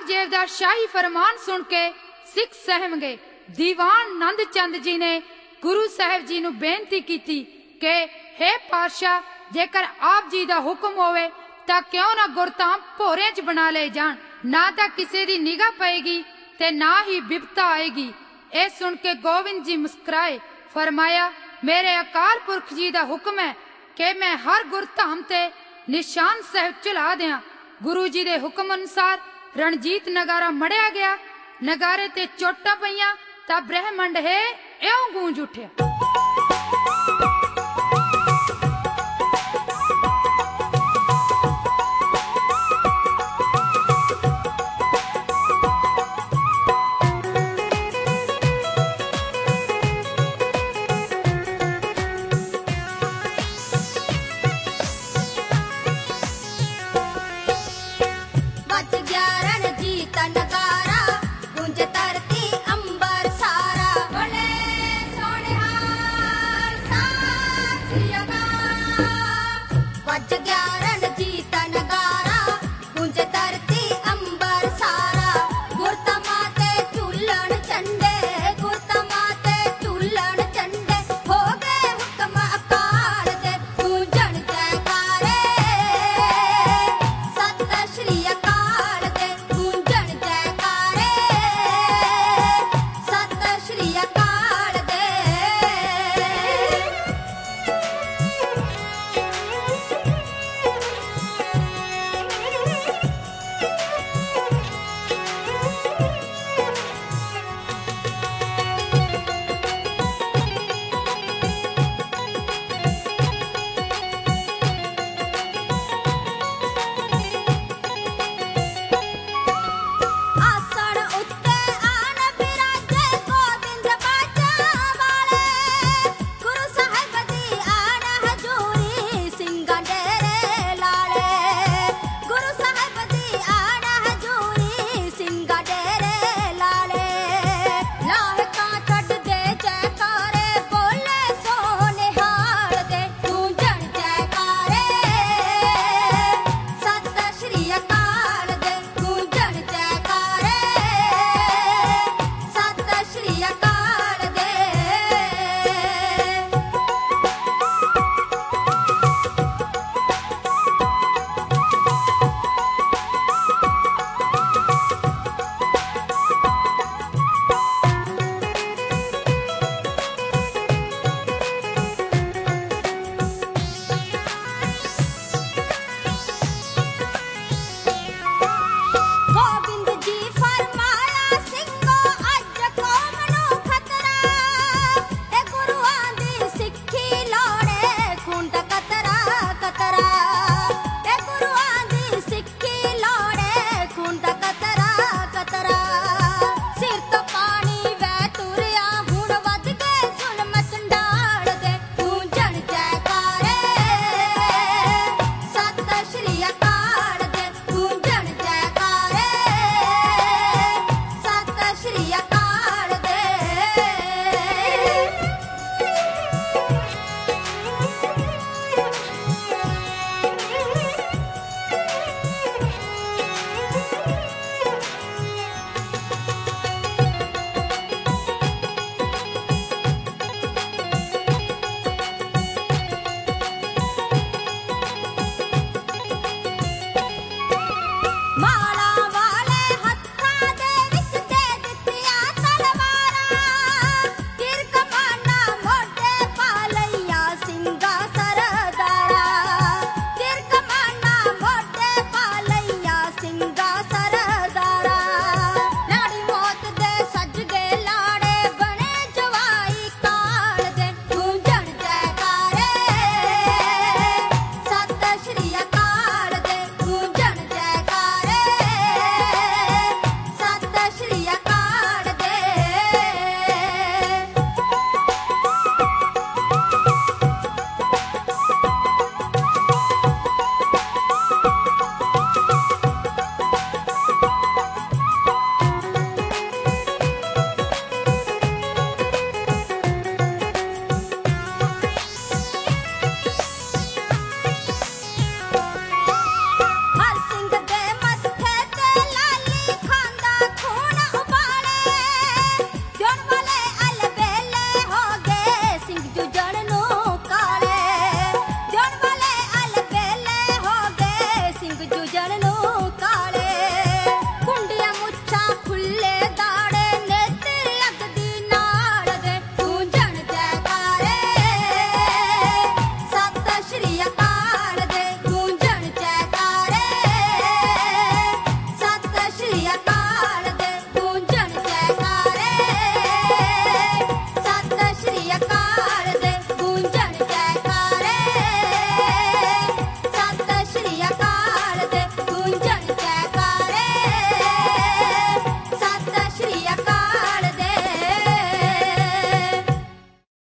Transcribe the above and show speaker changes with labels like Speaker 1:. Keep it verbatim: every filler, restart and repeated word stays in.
Speaker 1: औरंगजेब दा शाही फरमान सुन के सिख सहम गए। दीवान नंद चंद जी ने गुरु साहब जी नूं बेनती की कि हे पातशाह, जेकर आप जी दा हुक्म होवे तां क्यों ना गुरधाम भोरे च बना ले जान, ना तां किसे दी निगाह पएगी ते ना ही बिपता आएगी। ए सुन के गोविंद जी मुस्कुराए, फरमाया मेरे अकाल पुरख जी दा हुक्म है कि मैं हर गुरधाम ते निशान साहब चला दियां। गुरु जी दे हुक्म अनुसार रणजीत नगारा मड़िया गया, नगारे ते चोटा पईयां तां ब्रह्मंड है इउं गूंज उठिया।